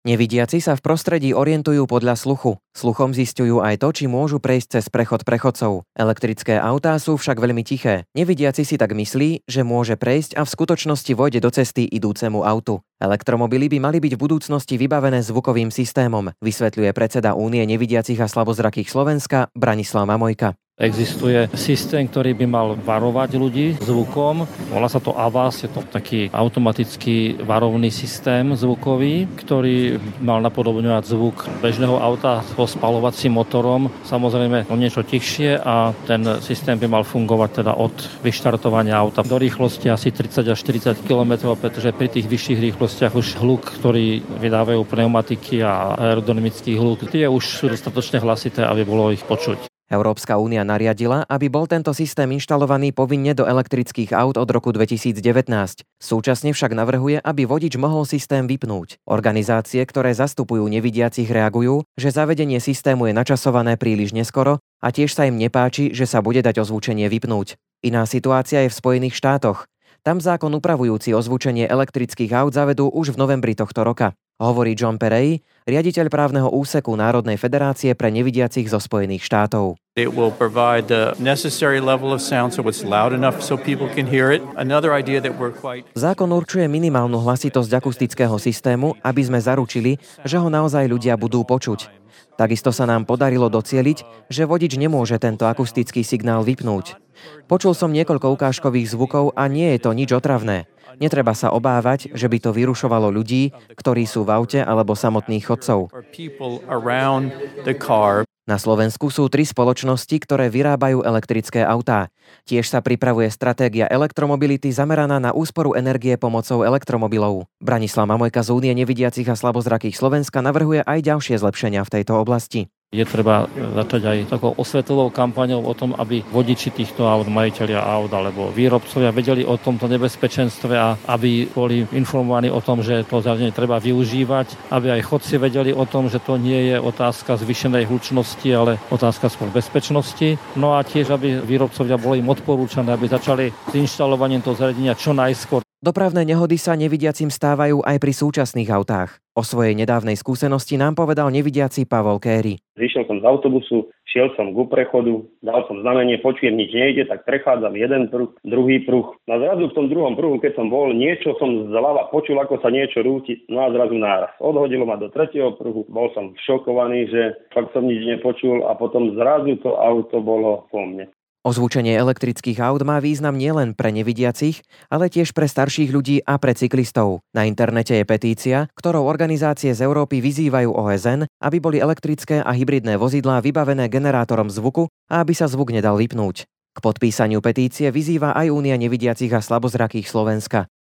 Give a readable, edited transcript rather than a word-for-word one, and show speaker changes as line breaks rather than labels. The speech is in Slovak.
Nevidiaci sa v prostredí orientujú podľa sluchu. Sluchom zisťujú aj to, či môžu prejsť cez prechod prechodcov. Elektrické autá sú však veľmi tiché. Nevidiaci si tak myslí, že môže prejsť a v skutočnosti vojde do cesty idúcemu autu. Elektromobily by mali byť v budúcnosti vybavené zvukovým systémom, vysvetľuje predseda Únie nevidiacich a slabozrakých Slovenska Branislav Mamojka.
Existuje systém, ktorý by mal varovať ľudí zvukom. Volá sa to AVAS, je to taký automatický varovný systém zvukový, ktorý mal napodobňovať zvuk bežného auta so spaľovacím motorom. Samozrejme o niečo tichšie a ten systém by mal fungovať teda od vyštartovania auta do rýchlosti asi 30 až 40 km, pretože pri tých vyšších rýchlostiach už hluk, ktorý vydávajú pneumatiky a aerodynamický hluk, tie už sú dostatočne hlasité, aby bolo ich počuť.
Európska únia nariadila, aby bol tento systém inštalovaný povinne do elektrických aut od roku 2019. Súčasne však navrhuje, aby vodič mohol systém vypnúť. Organizácie, ktoré zastupujú nevidiacich, reagujú, že zavedenie systému je načasované príliš neskoro a tiež sa im nepáči, že sa bude dať ozvučenie vypnúť. Iná situácia je v Spojených štátoch. Tam zákon upravujúci ozvučenie elektrických aut zavedú už v novembri tohto roka. Hovorí John Perey, riaditeľ právneho úseku Národnej federácie pre nevidiacich zo Spojených štátov.
It will provide the necessary level of sound so it's loud enough so people can hear it. Another idea that we're quite...
Zákon určuje minimálnu hlasitosť akustického systému, aby sme zaručili, že ho naozaj ľudia budú počuť. Takisto sa nám podarilo docieliť, že vodič nemôže tento akustický signál vypnúť. Počul som niekoľko ukážkových zvukov a nie je to nič otravné. Netreba sa obávať, že by to vyrušovalo ľudí, ktorí sú v aute alebo samotných chodcov. Na Slovensku sú 3 spoločnosti, ktoré vyrábajú elektrické autá. Tiež sa pripravuje stratégia elektromobility zameraná na úsporu energie pomocou elektromobilov. Branislav Mamojka z Únie nevidiacich a slabozrakých Slovenska navrhuje aj ďalšie zlepšenia v tejto oblasti.
Je treba začať aj takou osvetovou kampaňou o tom, aby vodiči týchto aut, majitelia aut alebo výrobcovia vedeli o tomto nebezpečenstve a aby boli informovaní o tom, že to zariadenie treba využívať, aby aj chodci vedeli o tom, že to nie je otázka zvýšenej hlučnosti, ale otázka skôr bezpečnosti. No a tiež, aby výrobcovia boli im odporúčané, aby začali s inštalovaním toho zariadenia čo najskôr.
Dopravné nehody sa nevidiacim stávajú aj pri súčasných autách. O svojej nedávnej skúsenosti nám povedal nevidiaci Pavol Kéry.
Zišiel som z autobusu, šiel som ku prechodu, dal som znamenie, počujem, nič nejde, tak prechádzam jeden pruh, druhý pruh. Na zrazu v tom druhom pruhu, keď som bol, niečo som zľava počul, ako sa niečo rúti, no a zrazu náraz. Odhodilo ma do tretieho pruhu, bol som šokovaný, že fakt som nič nepočul a potom zrazu to auto bolo po mne.
Ozvučenie elektrických aut má význam nielen pre nevidiacich, ale tiež pre starších ľudí a pre cyklistov. Na internete je petícia, ktorou organizácie z Európy vyzývajú OSN, aby boli elektrické a hybridné vozidlá vybavené generátorom zvuku a aby sa zvuk nedal vypnúť. K podpísaniu petície vyzýva aj Únia nevidiacich a slabozrakých Slovenska.